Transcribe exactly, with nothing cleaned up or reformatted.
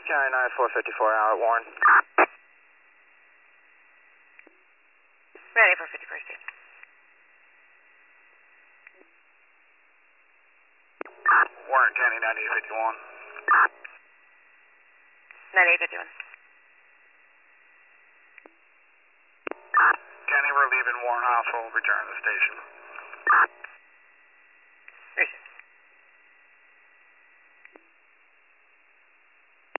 County nine four fifty-four out, Warren. Ready for fifty-four state. Warren County ninety-eight fifty-one. ninety-eight fifty-one. County, we're leaving Warren Hospital. Return to the station.